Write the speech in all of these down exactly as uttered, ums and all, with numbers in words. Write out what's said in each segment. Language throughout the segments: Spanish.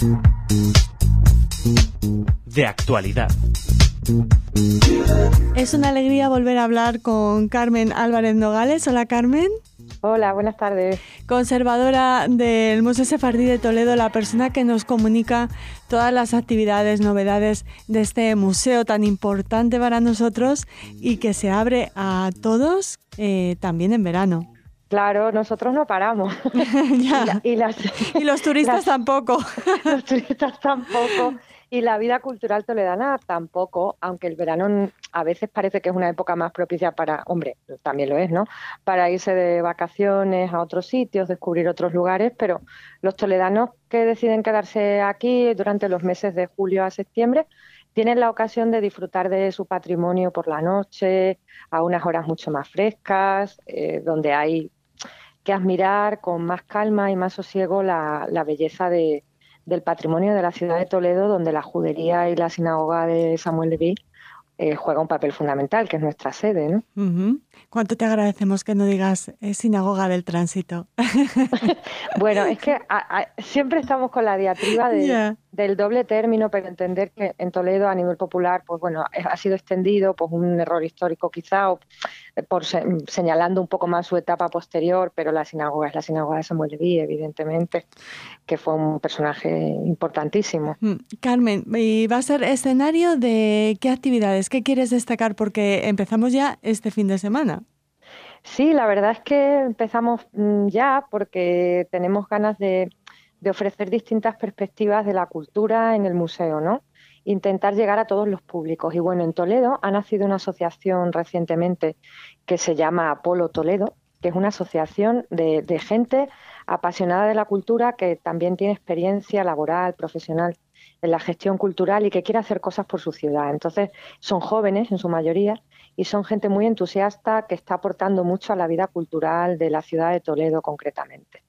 De actualidad. Es una alegría volver a hablar con Carmen Álvarez Nogales. Hola, Carmen. Hola, buenas tardes. Conservadora del Museo Sefardí de Toledo, la persona que nos comunica todas las actividades, novedades de este museo tan importante para nosotros y que se abre a todos eh, también en verano. Claro, nosotros no paramos. Ya. y, la, y, las, y los turistas las, tampoco. Los turistas tampoco. Y la vida cultural toledana tampoco, aunque el verano a veces parece que es una época más propicia para, hombre, también lo es, ¿no? Para irse de vacaciones a otros sitios, descubrir otros lugares, pero los toledanos que deciden quedarse aquí durante los meses de julio a septiembre tienen la ocasión de disfrutar de su patrimonio por la noche, a unas horas mucho más frescas, eh, donde hay que admirar con más calma y más sosiego la, la belleza de del patrimonio de la ciudad de Toledo, donde la judería y la sinagoga de Samuel Leví eh, juega un papel fundamental, que es nuestra sede, ¿no? Uh-huh. ¿Cuánto te agradecemos que no digas eh, sinagoga del tránsito? Bueno, es que a, a, siempre estamos con la diatriba de, yeah. del doble término, pero entender que en Toledo a nivel popular, pues bueno, ha sido extendido, pues un error histórico quizá, o por se, señalando un poco más su etapa posterior, pero la sinagoga es la sinagoga de Samuel Leví, evidentemente, que fue un personaje importantísimo. Carmen, ¿y va a ser escenario de qué actividades? ¿Qué quieres destacar? Porque empezamos ya este fin de semana. Sí, la verdad es que empezamos ya porque tenemos ganas de, de ofrecer distintas perspectivas de la cultura en el museo, ¿no? Intentar llegar a todos los públicos. Y bueno, en Toledo ha nacido una asociación recientemente que se llama Apolo Toledo, que es una asociación de, de gente apasionada de la cultura que también tiene experiencia laboral, profesional en la gestión cultural y que quiere hacer cosas por su ciudad. Entonces, son jóvenes en su mayoría y son gente muy entusiasta que está aportando mucho a la vida cultural de la ciudad de Toledo concretamente.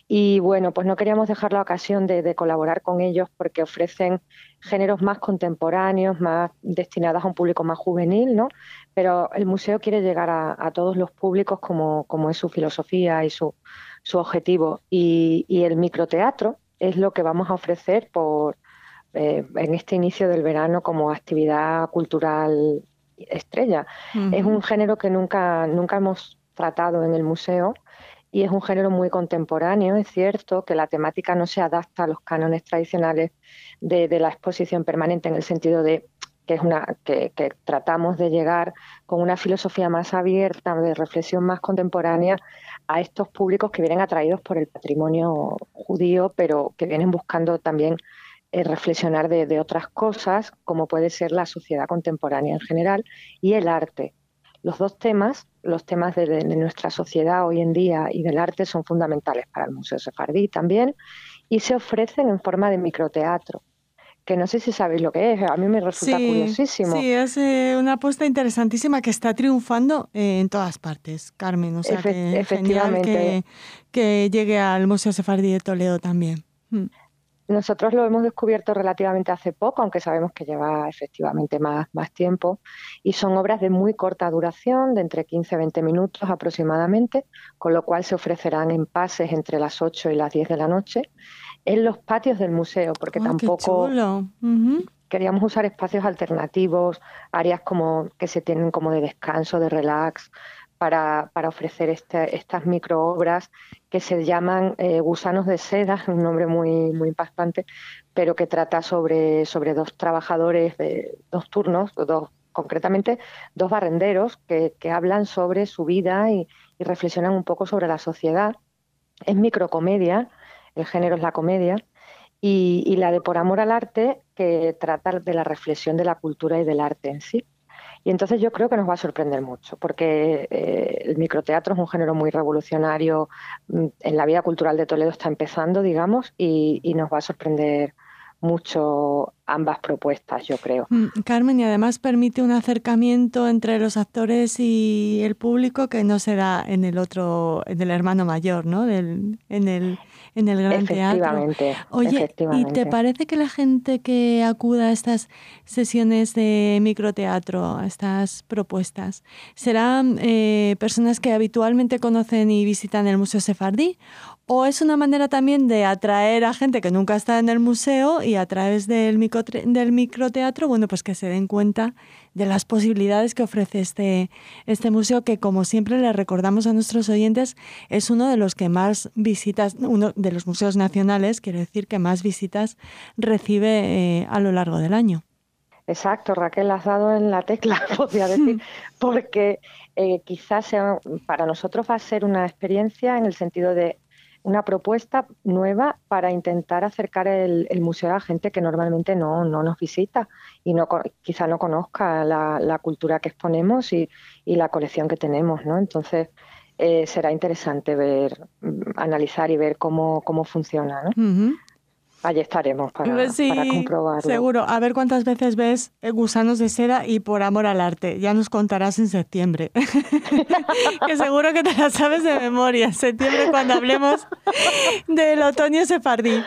Y bueno, pues no queríamos dejar la ocasión de, de colaborar con ellos porque ofrecen géneros más contemporáneos, más destinados a un público más juvenil, ¿no? Pero el museo quiere llegar a, a todos los públicos como, como es su filosofía y su, su objetivo. Y, y el microteatro es lo que vamos a ofrecer por, eh, en este inicio del verano como actividad cultural estrella. Uh-huh. Es un género que nunca, nunca hemos tratado en el museo. Y es un género muy contemporáneo, es cierto que la temática no se adapta a los cánones tradicionales de, de la exposición permanente, en el sentido de que, es una, que, que tratamos de llegar con una filosofía más abierta, de reflexión más contemporánea a estos públicos que vienen atraídos por el patrimonio judío, pero que vienen buscando también eh, reflexionar de, de otras cosas, como puede ser la sociedad contemporánea en general y el arte. Los dos temas, los temas de, de nuestra sociedad hoy en día y del arte son fundamentales para el Museo Sefardí también y se ofrecen en forma de microteatro, que no sé si sabéis lo que es, a mí me resulta sí, curiosísimo. Sí, es eh, una apuesta interesantísima que está triunfando eh, en todas partes, Carmen, o sea Efe- que efectivamente. genial que, que llegue al Museo Sefardí de Toledo también. Mm. Nosotros lo hemos descubierto relativamente hace poco, aunque sabemos que lleva efectivamente más, más tiempo, y son obras de muy corta duración, de entre quince a veinte minutos aproximadamente, con lo cual se ofrecerán en pases entre las ocho y las diez de la noche en los patios del museo, porque oh, tampoco qué chulo. Uh-huh. queríamos usar espacios alternativos, áreas como que se tienen como de descanso, de relax, para, para ofrecer este, estas microobras que se llaman eh, Gusanos de Seda, un nombre muy, muy impactante, pero que trata sobre, sobre dos trabajadores de dos turnos, dos, concretamente dos barrenderos que, que hablan sobre su vida y, y reflexionan un poco sobre la sociedad. Es microcomedia, el género es la comedia, y, y la de Por Amor al Arte, que trata de la reflexión de la cultura y del arte en sí. Y entonces yo creo que nos va a sorprender mucho, porque eh, el microteatro es un género muy revolucionario, en la vida cultural de Toledo está empezando, digamos, y, y nos va a sorprender mucho ambas propuestas, yo creo. Carmen, y además permite un acercamiento entre los actores y el público que no se da en el otro, en el hermano mayor, ¿no? Del, en el en el Gran efectivamente, Teatro. Oye, efectivamente. ¿y te parece que la gente que acuda a estas sesiones de microteatro, a estas propuestas, serán eh, personas que habitualmente conocen y visitan el Museo Sefardí? ¿O es una manera también de atraer a gente que nunca está en el museo y a través del, micro, del microteatro, bueno, pues que se den cuenta de las posibilidades que ofrece este, este museo, que como siempre le recordamos a nuestros oyentes, es uno de los que más visitas, uno de los museos nacionales, quiero decir, que más visitas recibe eh, a lo largo del año? Exacto, Raquel, has dado en la tecla, podría decir, porque eh, quizás sea, para nosotros va a ser una experiencia en el sentido de una propuesta nueva para intentar acercar el, el museo a gente que normalmente no, no nos visita y no quizá no conozca la, la cultura que exponemos y, y la colección que tenemos, ¿no? Entonces eh, será interesante ver, analizar y ver cómo, cómo funciona, ¿no? Uh-huh. Allí estaremos para, sí, para comprobarlo. Seguro. A ver cuántas veces ves Gusanos de Seda y Por amor al arte. Ya nos contarás en septiembre. Que seguro que te la sabes de memoria. En septiembre, cuando hablemos del otoño sefardí.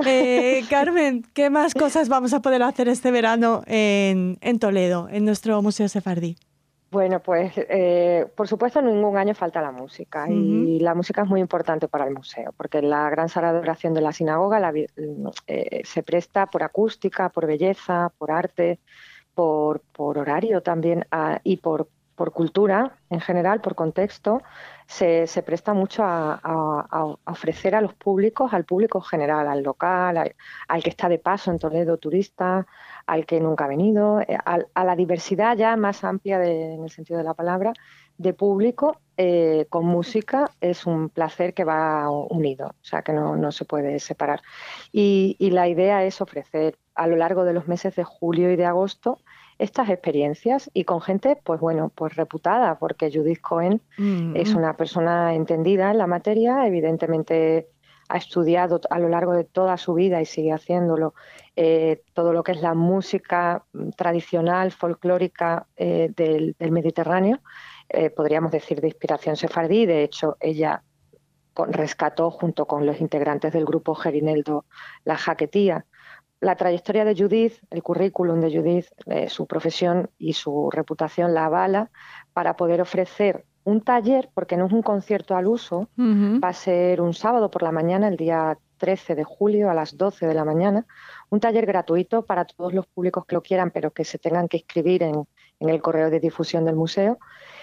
Eh, Carmen, ¿qué más cosas vamos a poder hacer este verano en, en Toledo, en nuestro Museo Sefardí? Bueno, pues eh, por supuesto ningún año falta la música uh-huh. y la música es muy importante para el museo porque la gran sala de oración de la sinagoga la, eh, se presta por acústica, por belleza, por arte, por, por horario también a, y por, por cultura en general, por contexto, se, se presta mucho a, a, a ofrecer a los públicos, al público general, al local, al, al que está de paso en Toledo, turista, al que nunca ha venido, a, a la diversidad ya más amplia de, en el sentido de la palabra, de público eh, con música. Es un placer que va unido, o sea que no, no se puede separar. Y, y la idea es ofrecer a lo largo de los meses de julio y de agosto estas experiencias y con gente, pues bueno, pues reputada, porque Judith Cohen mm. es una persona entendida en la materia, evidentemente ha estudiado a lo largo de toda su vida y sigue haciéndolo eh, todo lo que es la música tradicional, folclórica eh, del, del Mediterráneo, eh, podríamos decir de inspiración sefardí. De hecho, ella con, rescató junto con los integrantes del grupo Gerineldo la jaquetía. La trayectoria de Judith, el currículum de Judith, eh, su profesión y su reputación la avala para poder ofrecer un taller, porque no es un concierto al uso, uh-huh. va a ser un sábado por la mañana, el día trece de julio a las doce de la mañana, un taller gratuito para todos los públicos que lo quieran, pero que se tengan que inscribir en, en el correo de difusión del museo.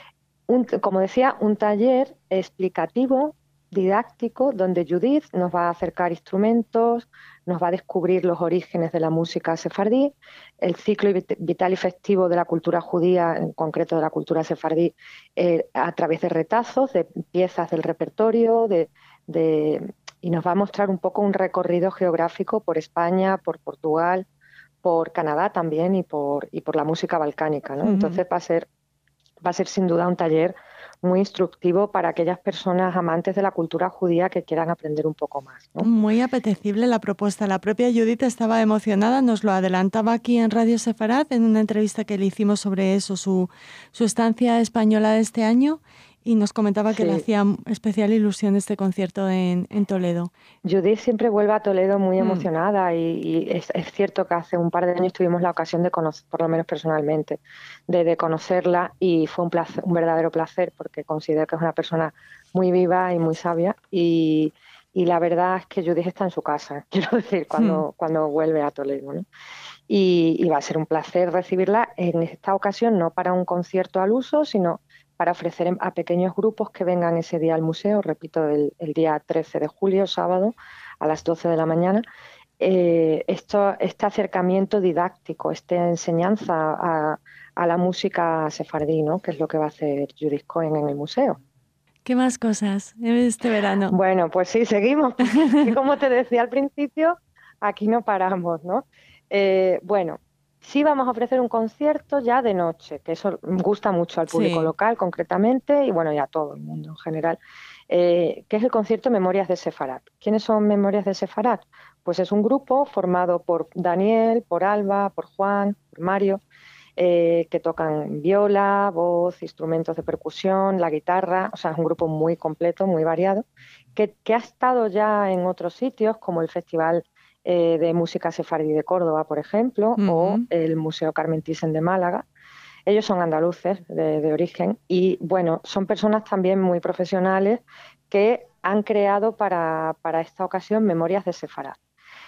Un, como decía, un taller explicativo, didáctico, donde Judith nos va a acercar instrumentos, nos va a descubrir los orígenes de la música sefardí, el ciclo vital y festivo de la cultura judía, en concreto de la cultura sefardí, eh, a través de retazos, de piezas del repertorio, de, de, y nos va a mostrar un poco un recorrido geográfico por España, por Portugal, por Canadá también y por, y por la música balcánica, ¿no? Uh-huh. Entonces va a ser, va a ser sin duda un taller muy instructivo para aquellas personas amantes de la cultura judía que quieran aprender un poco más, ¿no? Muy apetecible la propuesta. La propia Judith estaba emocionada, nos lo adelantaba aquí en Radio Sefarad en una entrevista que le hicimos sobre eso, su, su estancia española de este año, y nos comentaba que sí. le hacía especial ilusión este concierto en, en Toledo. Judith siempre vuelve a Toledo muy emocionada mm. y, y es, es cierto que hace un par de años tuvimos la ocasión de conocer, por lo menos personalmente, de, de conocerla y fue un, placer, un verdadero placer porque considero que es una persona muy viva y muy sabia y, y la verdad es que Judith está en su casa, quiero decir, cuando, mm. cuando vuelve a Toledo, ¿no? Y, y va a ser un placer recibirla en esta ocasión, no para un concierto al uso, sino para ofrecer a pequeños grupos que vengan ese día al museo, repito, el, el día trece de julio, sábado, a las doce de la mañana, eh, esto, este acercamiento didáctico, esta enseñanza a, a la música sefardí, ¿no? Que es lo que va a hacer Judith Cohen en el museo. ¿Qué más cosas este verano? Bueno, pues sí, seguimos. Y como te decía al principio, aquí no paramos, ¿no? Eh, bueno, sí vamos a ofrecer un concierto ya de noche, que eso gusta mucho al público sí. local concretamente y bueno, y a todo el mundo en general, eh, que es el concierto Memorias de Sefarad. ¿Quiénes son Memorias de Sefarad? Pues es un grupo formado por Daniel, por Alba, por Juan, por Mario, eh, que tocan viola, voz, instrumentos de percusión, la guitarra, o sea, es un grupo muy completo, muy variado, que, que ha estado ya en otros sitios, como el Festival eh, de Música Sefardí de Córdoba, por ejemplo, uh-huh. o el Museo Carmen Thyssen de Málaga. Ellos son andaluces de, de origen y, bueno, son personas también muy profesionales que han creado para, para esta ocasión Memorias de Sefarad.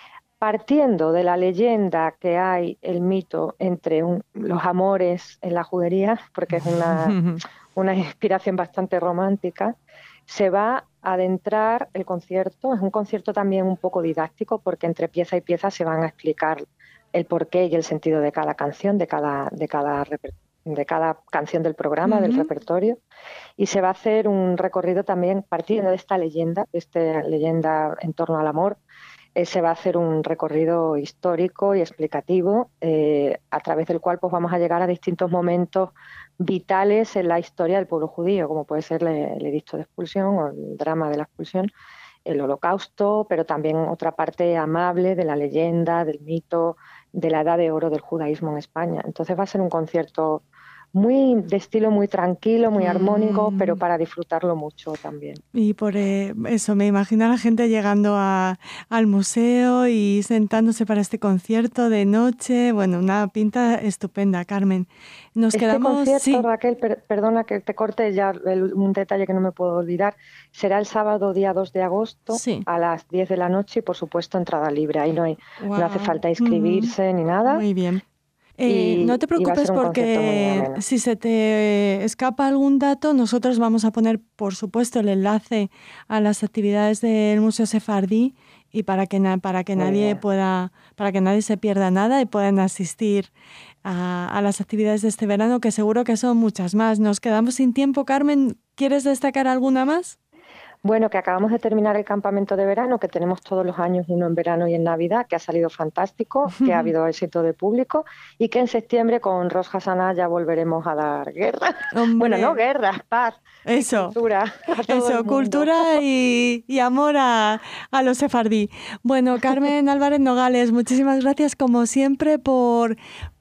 Partiendo de la leyenda que hay, el mito entre un, los amores en la judería, porque es una, una inspiración bastante romántica, se va a adentrar el concierto. Es un concierto también un poco didáctico, porque entre pieza y pieza se van a explicar el porqué y el sentido de cada canción, de cada, de cada, de cada canción del programa, uh-huh. del repertorio, y se va a hacer un recorrido también partiendo de esta leyenda, de esta leyenda en torno al amor. Se va a hacer un recorrido histórico y explicativo eh, a través del cual pues, vamos a llegar a distintos momentos vitales en la historia del pueblo judío, como puede ser el edicto de expulsión o el drama de la expulsión, el holocausto, pero también otra parte amable de la leyenda, del mito, de la edad de oro del judaísmo en España. Entonces va a ser un concierto muy de estilo muy tranquilo, muy armónico, mm. pero para disfrutarlo mucho también. Y por eh, eso, me imagino a la gente llegando a, al museo y sentándose para este concierto de noche. Bueno, una pinta estupenda, Carmen. Nos este quedamos... concierto, sí. Raquel, per, perdona que te corte ya el, un detalle que no me puedo olvidar, será el sábado día dos de agosto sí. a las diez de la noche y, por supuesto, entrada libre. Ahí no, hay, wow. no hace falta inscribirse mm. ni nada. Muy bien. Eh, Y, no te preocupes porque si se te escapa algún dato, nosotros vamos a poner, por supuesto, el enlace a las actividades del Museo Sefardí y para que, na- para que nadie pueda, para que nadie se pierda nada y puedan asistir a, a las actividades de este verano, que seguro que son muchas más. Nos quedamos sin tiempo, Carmen. ¿Quieres destacar alguna más? Bueno, que acabamos de terminar el campamento de verano, que tenemos todos los años, uno en verano y en Navidad, que ha salido fantástico, que ha habido éxito de público y que en septiembre con Rosh Hashanah ya volveremos a dar guerra. Hombre. Bueno, no guerra, paz. Eso, cultura. eso, cultura y, y amor a, a los sefardí. Bueno, Carmen Álvarez Nogales, muchísimas gracias como siempre por,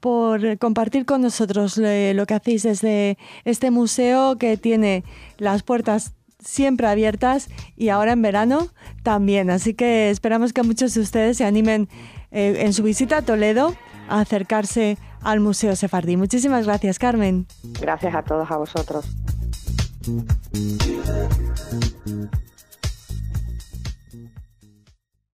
por compartir con nosotros lo, lo que hacéis desde este museo que tiene las puertas siempre abiertas y ahora en verano también. Así que esperamos que muchos de ustedes se animen eh, en su visita a Toledo a acercarse al Museo Sefardí. Muchísimas gracias, Carmen. Gracias a todos, a vosotros.